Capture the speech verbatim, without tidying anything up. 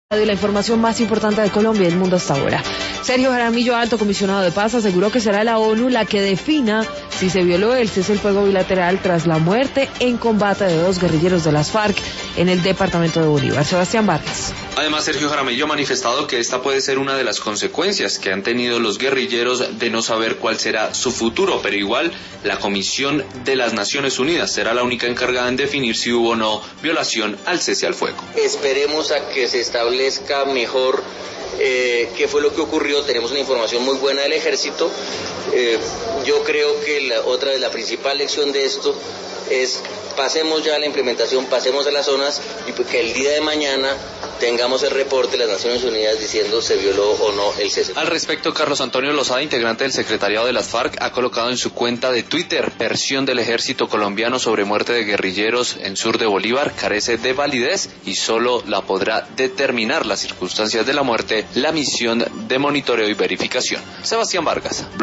De la información más importante de Colombia y el mundo hasta ahora. Sergio Jaramillo, alto comisionado de paz, aseguró que será la ONU la que defina si se violó el cese al fuego bilateral tras la muerte en combate de dos guerrilleros de las FARC en el departamento de Bolívar. Sebastián Vargas. Además, Sergio Jaramillo ha manifestado que esta puede ser una de las consecuencias que han tenido los guerrilleros de no saber cuál será su futuro, pero igual la Comisión de las Naciones Unidas será la única encargada en definir si hubo o no violación al cese al fuego. Esperemos a que se establezca mejor eh, qué fue lo que ocurrió. Tenemos una información muy buena del ejército. Eh, yo creo que la, otra de la principal lección de esto es pasemos ya a la implementación, pasemos a las zonas y que el día de mañana tengamos el reporte de las Naciones Unidas diciendo se violó o no el cese. Al respecto, Carlos Antonio Lozada, integrante del secretariado de las FARC, ha colocado en su cuenta de Twitter: versión del ejército colombiano sobre muerte de guerrilleros en sur de Bolívar carece de validez y solo la podrá determinar las circunstancias de la muerte la misión de monitoreo y verificación. Sebastián Vargas.